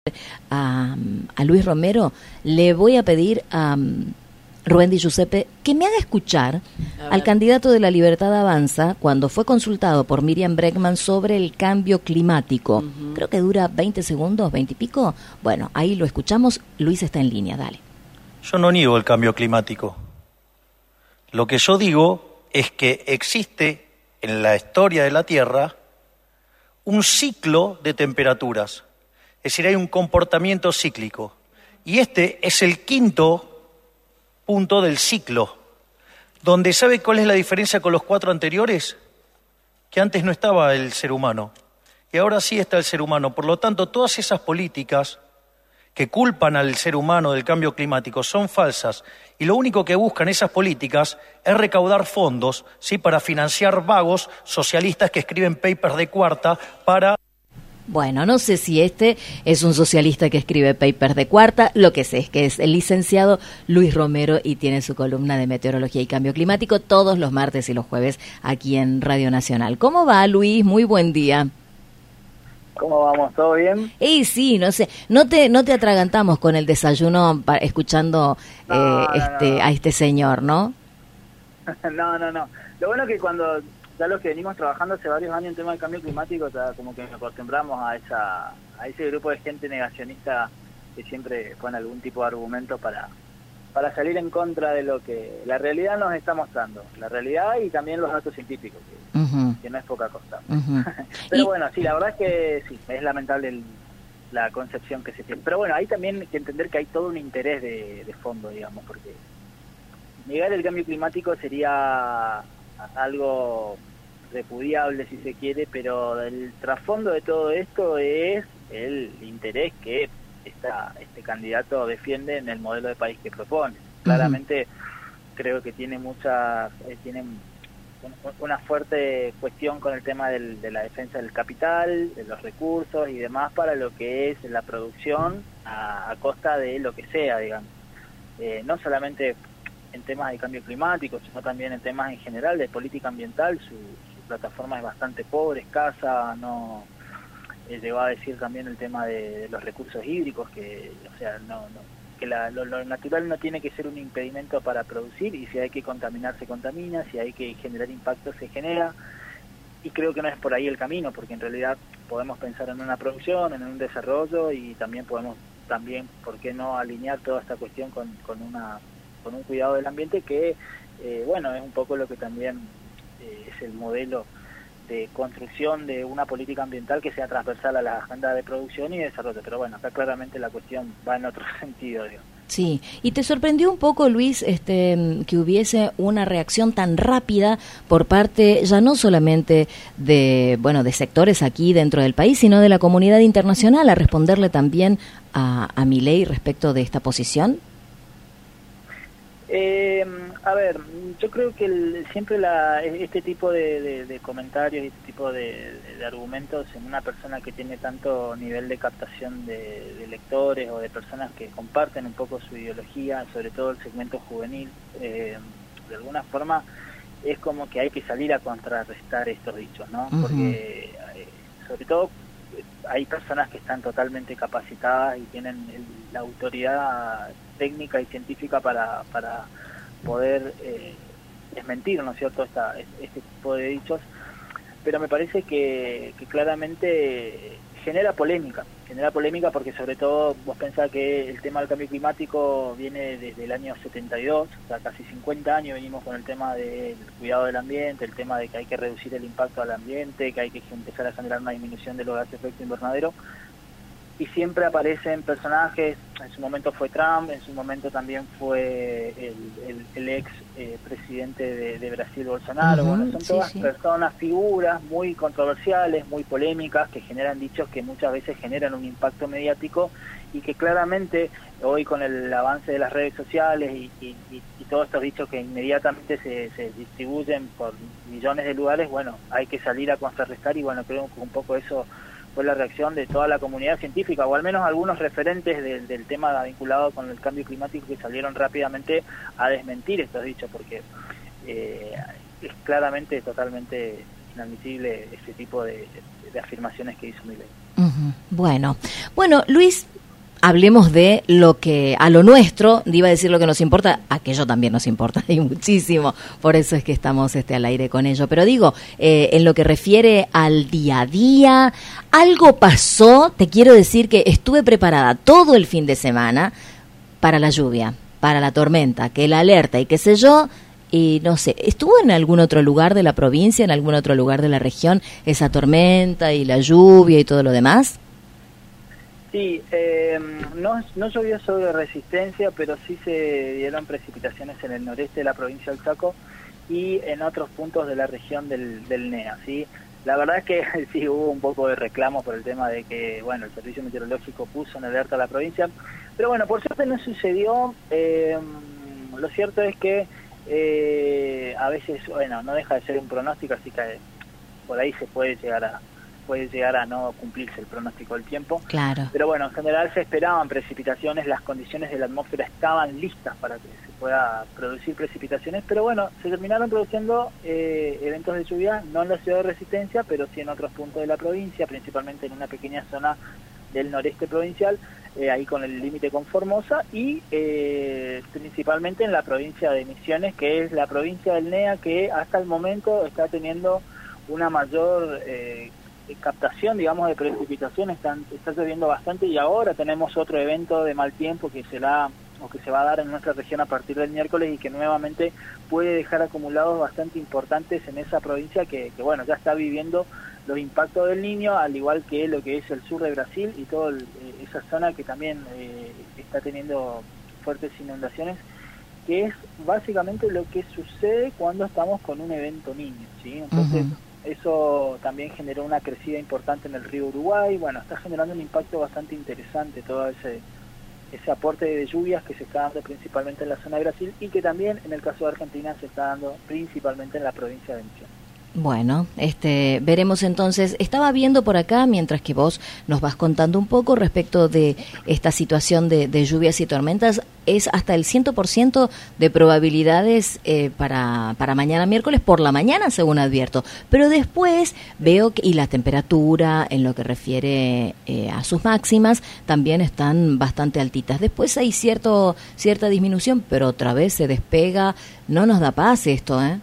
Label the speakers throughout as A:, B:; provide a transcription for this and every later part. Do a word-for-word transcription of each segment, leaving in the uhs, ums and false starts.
A: a, a Luis Romero, le voy a pedir a um, Rubén Di Giuseppe que me haga escuchar al candidato de La Libertad Avanza cuando fue consultado por Miriam Bregman sobre el cambio climático. Uh-huh. Creo que dura veinte segundos, veinte y pico. Bueno, ahí lo escuchamos. Luis está en línea, dale.
B: Yo no niego el cambio climático. Lo que yo digo es que existe en la historia de la Tierra un ciclo de temperaturas. Es decir, hay un comportamiento cíclico. Y este es el quinto punto del ciclo, donde ¿sabe cuál es la diferencia con los cuatro anteriores? Que antes no estaba el ser humano, y ahora sí está el ser humano. Por lo tanto, todas esas políticas que culpan al ser humano del cambio climático son falsas, y lo único que buscan esas políticas es recaudar fondos, ¿sí?, para financiar vagos socialistas que escriben papers de cuarta para...
A: Bueno, no sé si este es un socialista que escribe papers de cuarta, lo que sé es que es el licenciado Luis Romero y tiene su columna de meteorología y cambio climático todos los martes y los jueves aquí en Radio Nacional. ¿Cómo va, Luis? Muy buen día.
C: ¿Cómo vamos? ¿Todo bien?
A: Y sí, no sé, no te no te atragantamos con el desayuno pa, escuchando no, eh, no, este no. a este señor, ¿no?
C: no, no, no. Lo bueno es que cuando... ya los que venimos trabajando hace varios años en tema del cambio climático, ya como que nos acostumbramos a esa a ese grupo de gente negacionista que siempre pone algún tipo de argumento para para salir en contra de lo que la realidad nos está mostrando, la realidad y también los datos científicos, que, uh-huh. que no es poca cosa. Uh-huh. Pero y... bueno, sí, la verdad es que sí, es lamentable el, la concepción que se tiene. Pero bueno, hay también que entender que hay todo un interés de, de fondo, digamos, porque negar el cambio climático sería algo repudiable si se quiere, pero el trasfondo de todo esto es el interés que esta, este candidato defiende en el modelo de país que propone. Claramente uh-huh. creo que tiene mucha eh, tiene una fuerte cuestión con el tema del, de la defensa del capital, de los recursos y demás para lo que es la producción a, a costa de lo que sea, digamos. Eh, no solamente en temas de cambio climático, sino también en temas en general de política ambiental. Su, su plataforma es bastante pobre, escasa, no eh, llegó a decir también el tema de, de los recursos hídricos, que o sea no, no que la, lo, lo natural no tiene que ser un impedimento para producir, y si hay que contaminar se contamina, si hay que generar impacto se genera, y creo que no es por ahí el camino, porque en realidad podemos pensar en una producción, en un desarrollo, y también podemos también, ¿por qué no alinear toda esta cuestión con, con una con un cuidado del ambiente que, eh, bueno, es un poco lo que también eh, es el modelo de construcción de una política ambiental que sea transversal a la agenda de producción y desarrollo. Pero bueno, acá claramente la cuestión va en otro sentido, digo.
A: Sí, ¿y te sorprendió un poco, Luis, este, que hubiese una reacción tan rápida por parte ya no solamente de, bueno, de sectores aquí dentro del país, sino de la comunidad internacional a responderle también a, a Milei respecto de esta posición?
C: Eh, a ver, yo creo que el, siempre la, este tipo de, de, de comentarios y este tipo de, de, de argumentos en una persona que tiene tanto nivel de captación de, de lectores o de personas que comparten un poco su ideología, sobre todo el segmento juvenil, eh, de alguna forma es como que hay que salir a contrarrestar estos dichos, ¿no? Uh-huh. Porque eh, sobre todo hay personas que están totalmente capacitadas y tienen el, la autoridad técnica y científica para, para poder eh, desmentir, ¿no es cierto?, esta, este tipo de dichos, pero me parece que, que claramente genera polémica, genera polémica porque sobre todo vos pensás que el tema del cambio climático viene desde el año setenta y dos, o sea, casi cincuenta años venimos con el tema del cuidado del ambiente, el tema de que hay que reducir el impacto al ambiente, que hay que empezar a generar una disminución de los gases de efecto invernadero, y siempre aparecen personajes, en su momento fue Trump, en su momento también fue el, el, el ex eh, presidente de, de Brasil, Bolsonaro. Uh-huh, bueno, son todas sí, sí. personas, figuras muy controversiales, muy polémicas, que generan dichos que muchas veces generan un impacto mediático y que claramente hoy con el avance de las redes sociales y, y, y, y todos estos dichos que inmediatamente se, se distribuyen por millones de lugares, bueno, hay que salir a contrarrestar y bueno, creo que un poco eso fue la reacción de toda la comunidad científica, o al menos algunos referentes de, del tema vinculado con el cambio climático que salieron rápidamente a desmentir estos dichos, porque eh, es claramente totalmente inadmisible ese tipo de, de afirmaciones que hizo Milei.
A: Uh-huh. Bueno, bueno, Luis, hablemos de lo que, a lo nuestro, iba a decir lo que nos importa, aquello también nos importa y muchísimo, por eso es que estamos este al aire con ello. Pero digo, eh, en lo que refiere al día a día, algo pasó, te quiero decir que estuve preparada todo el fin de semana para la lluvia, para la tormenta, que la alerta y qué sé yo, y no sé, ¿estuvo en algún otro lugar de la provincia, en algún otro lugar de la región, esa tormenta y la lluvia y todo lo demás?
C: Sí, eh, no, no llovió sobre Resistencia, pero sí se dieron precipitaciones en el noreste de la provincia del Chaco y en otros puntos de la región del, del N E A, ¿sí? La verdad es que sí hubo un poco de reclamo por el tema de que, bueno, el Servicio Meteorológico puso en alerta a la provincia, pero bueno, por suerte no sucedió. Eh, lo cierto es que eh, a veces, bueno, no deja de ser un pronóstico, así que por ahí se puede llegar a puede llegar a no cumplirse el pronóstico del tiempo.
A: Claro.
C: Pero bueno, en general se esperaban precipitaciones, las condiciones de la atmósfera estaban listas para que se pueda producir precipitaciones, pero bueno, se terminaron produciendo eh, eventos de lluvia, no en la ciudad de Resistencia, pero sí en otros puntos de la provincia, principalmente en una pequeña zona del noreste provincial, eh, ahí con el límite con Formosa, y eh, principalmente en la provincia de Misiones, que es la provincia del N E A que hasta el momento está teniendo una mayor eh, captación, digamos, de precipitación. Están, está lloviendo bastante y ahora tenemos otro evento de mal tiempo que será o que se va a dar en nuestra región a partir del miércoles y que nuevamente puede dejar acumulados bastante importantes en esa provincia que, que bueno, ya está viviendo los impactos del Niño, al igual que lo que es el sur de Brasil y toda esa zona que también eh, está teniendo fuertes inundaciones, que es básicamente lo que sucede cuando estamos con un evento Niño, ¿sí? Entonces, uh-huh. Eso también generó una crecida importante en el río Uruguay. Bueno, está generando un impacto bastante interesante todo ese ese aporte de lluvias que se está dando principalmente en la zona de Brasil y que también en el caso de Argentina se está dando principalmente en la provincia de Misiones.
A: Bueno, este, veremos entonces. Estaba viendo por acá, mientras que vos nos vas contando un poco respecto de esta situación de, de lluvias y tormentas, es hasta el cien por ciento de probabilidades eh, para, para mañana miércoles por la mañana, según advierto. Pero después veo que, y la temperatura, en lo que refiere eh, a sus máximas, también están bastante altitas. Después hay cierto cierta disminución, pero otra vez se despega. No nos da paz esto, ¿eh?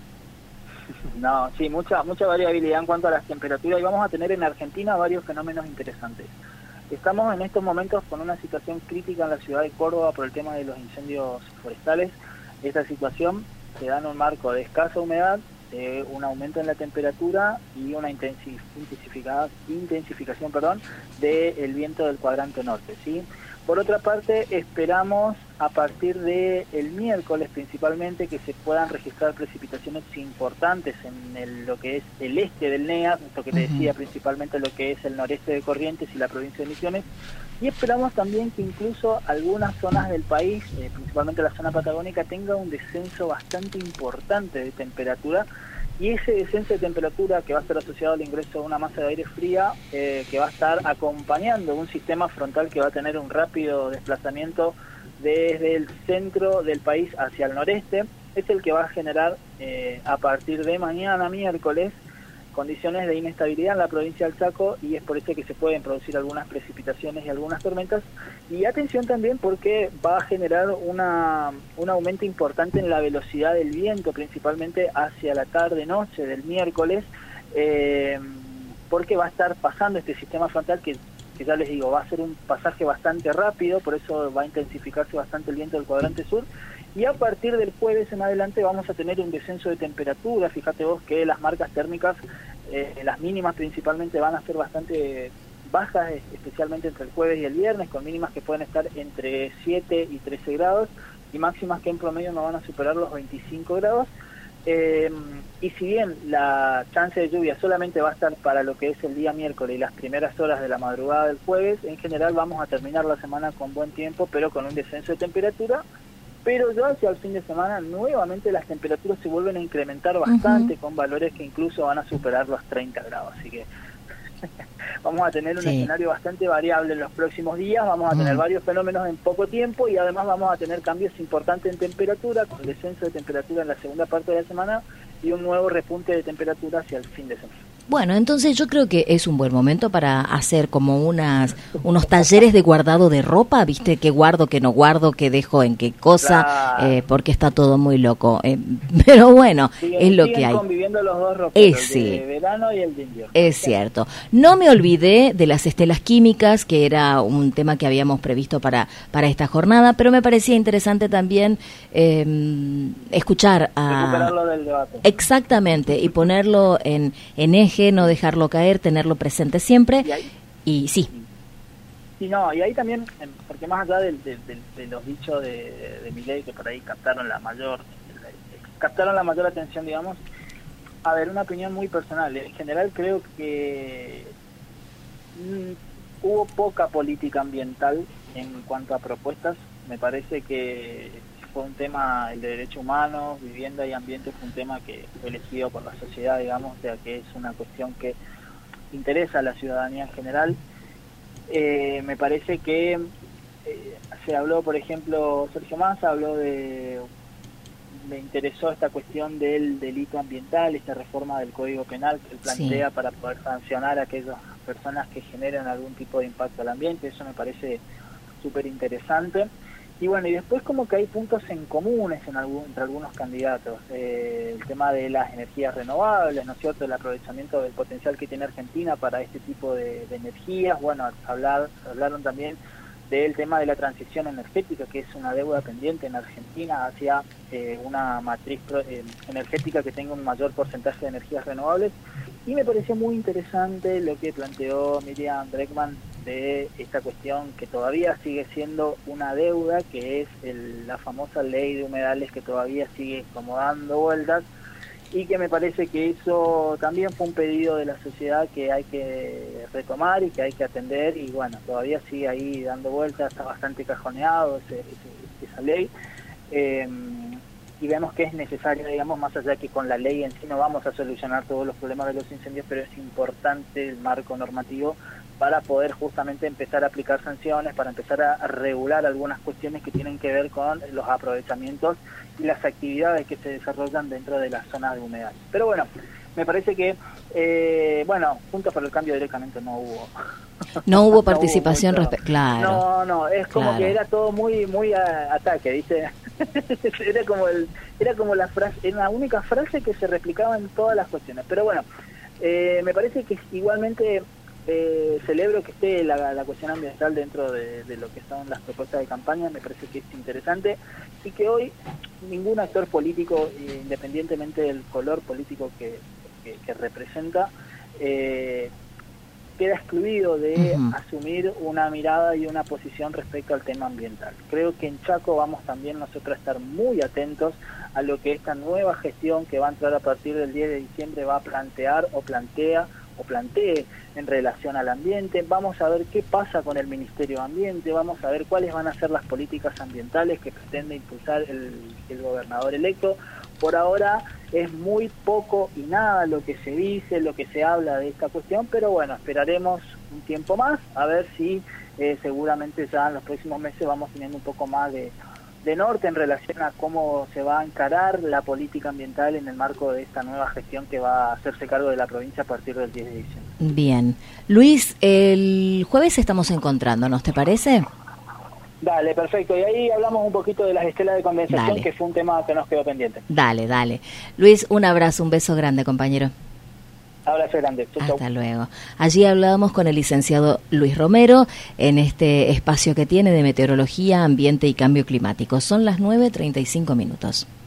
C: No, sí, mucha mucha variabilidad en cuanto a las temperaturas y vamos a tener en Argentina varios fenómenos interesantes. Estamos en estos momentos con una situación crítica en la ciudad de Córdoba por el tema de los incendios forestales. Esta situación se da en un marco de escasa humedad, de un aumento en la temperatura y una intensificación, intensificación perdón, del viento del cuadrante norte, ¿sí? Por otra parte, esperamos a partir de el miércoles principalmente que se puedan registrar precipitaciones importantes en el, lo que es el este del N E A, esto que te decía, principalmente lo que es el noreste de Corrientes y la provincia de Misiones, y esperamos también que incluso algunas zonas del país, eh, principalmente la zona patagónica, tenga un descenso bastante importante de temperatura. Y ese descenso de temperatura que va a estar asociado al ingreso de una masa de aire fría, eh, que va a estar acompañando un sistema frontal que va a tener un rápido desplazamiento desde el centro del país hacia el noreste, es el que va a generar eh, a partir de mañana miércoles condiciones de inestabilidad en la provincia del Chaco, y es por eso que se pueden producir algunas precipitaciones y algunas tormentas. Y atención también porque va a generar una un aumento importante en la velocidad del viento, principalmente hacia la tarde-noche del miércoles, eh, porque va a estar pasando este sistema frontal que, que ya les digo, va a ser un pasaje bastante rápido, por eso va a intensificarse bastante el viento del cuadrante sur. Y a partir del jueves en adelante vamos a tener un descenso de temperatura. Fíjate vos que las marcas térmicas, eh, las mínimas principalmente, van a ser bastante bajas, especialmente entre el jueves y el viernes, con mínimas que pueden estar entre siete y trece grados y máximas que en promedio no van a superar los veinticinco grados. Eh, y si bien la chance de lluvia solamente va a estar para lo que es el día miércoles y las primeras horas de la madrugada del jueves, en general vamos a terminar la semana con buen tiempo, pero con un descenso de temperatura. Pero ya hacia el fin de semana nuevamente las temperaturas se vuelven a incrementar bastante, uh-huh. con valores que incluso van a superar los treinta grados. Así que vamos a tener un sí. escenario bastante variable en los próximos días, vamos a tener uh-huh. varios fenómenos en poco tiempo y además vamos a tener cambios importantes en temperatura, con descenso de temperatura en la segunda parte de la semana y un nuevo repunte de temperatura hacia el fin de semana.
A: Bueno, entonces yo creo que es un buen momento para hacer como unas unos talleres de guardado de ropa, ¿viste? ¿Qué guardo, qué no guardo, qué dejo en qué cosa? Claro. Eh, porque está todo muy loco. Eh, pero bueno, siguen, es lo que hay.
C: Conviviendo los dos roperos,
A: es, sí.
C: el de verano y el de invierno.
A: Es cierto. No me olvidé de las estelas químicas, que era un tema que habíamos previsto para, para esta jornada, pero me parecía interesante también eh, escuchar a...
C: Recuperarlo del debate.
A: Exactamente, y ponerlo en, en eje, no dejarlo caer, tenerlo presente siempre. Y, ahí, y sí.
C: Y no, y ahí también, porque más allá de, de, de, de los dichos de, de Milei, que por ahí captaron la mayor captaron la mayor atención, digamos, a ver, una opinión muy personal. En general creo que mmm, hubo poca política ambiental en cuanto a propuestas. Me parece que fue un tema, el de derechos humanos, vivienda y ambiente, fue un tema que fue elegido por la sociedad, digamos, o sea que es una cuestión que interesa a la ciudadanía en general. Eh, me parece que eh, se habló, por ejemplo, Sergio Massa habló de, me interesó esta cuestión del delito ambiental, esta reforma del Código Penal que él plantea sí. para poder sancionar a aquellas personas que generan algún tipo de impacto al ambiente. Eso me parece súper interesante. Y bueno, y después como que hay puntos en comunes en algún, entre algunos candidatos. Eh, el tema de las energías renovables, ¿no es cierto?, el aprovechamiento del potencial que tiene Argentina para este tipo de, de energías. Bueno, hablar, hablaron también del tema de la transición energética, que es una deuda pendiente en Argentina hacia eh, una matriz eh, energética que tenga un mayor porcentaje de energías renovables. Y me pareció muy interesante lo que planteó Miriam Bregman de esta cuestión que todavía sigue siendo una deuda, que es el, la famosa ley de humedales, que todavía sigue como dando vueltas, y que me parece que eso también fue un pedido de la sociedad que hay que retomar y que hay que atender, y bueno, todavía sigue ahí dando vueltas, está bastante cajoneado ese, ese, esa ley, eh, y vemos que es necesario, digamos, más allá que con la ley en sí no vamos a solucionar todos los problemas de los incendios, pero es importante el marco normativo para poder justamente empezar a aplicar sanciones, para empezar a regular algunas cuestiones que tienen que ver con los aprovechamientos y las actividades que se desarrollan dentro de las zonas de humedal. Pero bueno, me parece que, eh, bueno, Juntos por el Cambio directamente no hubo.
A: No hubo participación, no hubo respecto, claro.
C: No, no, es como claro. que era todo muy muy a, ataque, ¿viste? era como el era como la frase, era la única frase que se replicaba en todas las cuestiones. Pero bueno, eh, me parece que igualmente... Eh, celebro que esté la, la cuestión ambiental dentro de, de lo que son las propuestas de campaña. Me parece que es interesante y que hoy ningún actor político, independientemente del color político que, que, que representa, eh, queda excluido de uh-huh. asumir una mirada y una posición respecto al tema ambiental. Creo que en Chaco vamos también nosotros a estar muy atentos a lo que esta nueva gestión que va a entrar a partir del diez de diciembre va a plantear o plantea o plantee en relación al ambiente. Vamos a ver qué pasa con el Ministerio de Ambiente, vamos a ver cuáles van a ser las políticas ambientales que pretende impulsar el, el gobernador electo. Por ahora es muy poco y nada lo que se dice, lo que se habla de esta cuestión, pero bueno, esperaremos un tiempo más, a ver si eh, seguramente ya en los próximos meses vamos teniendo un poco más de, de norte en relación a cómo se va a encarar la política ambiental en el marco de esta nueva gestión que va a hacerse cargo de la provincia a partir del diez de diciembre.
A: Bien. Luis, el jueves estamos encontrándonos, ¿te parece?
C: Dale, perfecto. Y ahí hablamos un poquito de las estelas de condensación, dale. Que fue un tema que nos quedó pendiente.
A: Dale, dale. Luis, un abrazo, un beso grande, compañero.
C: Abrazo grande. Chau,
A: Hasta
C: chau.
A: luego. Allí hablábamos con el licenciado Luis Romero en este espacio que tiene de meteorología, ambiente y cambio climático. Son las nueve treinta y cinco minutos.